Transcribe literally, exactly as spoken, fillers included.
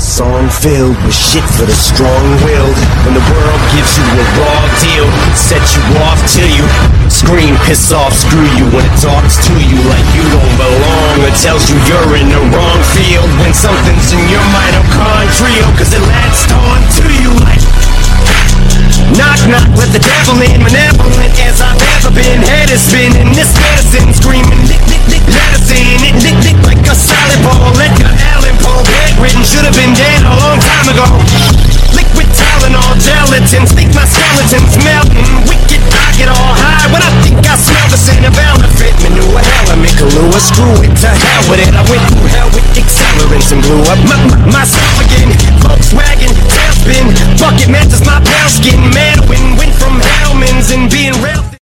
song filled with shit for the strong-willed. When the world gives you a raw deal, set you off till you scream, piss off, screw you. When it talks to you like you don't belong, or tells you you're in the wrong field, when something's in your mitochondrial, cause it latched on to you like knock knock, let the devil in, malevolent as I've ever been. Head is spinning, this medicine screaming, lick, lick, lick, medicine, it lick, lick like a solid ball. Edgar Allan Poe, bedridden, should have been dead a long time ago. Liquid Tylenol, gelatin, think my skeleton's melting. Wicked, I get all high when I think I smell the scent of elephant manure. Hell, I make a lure, screw it, to hell with it. I went through hell with accelerants and blew up my, my, myself again. Volkswagen, tailspin, bucket matches my pale skin. Man, win, win from Hellman's and being real.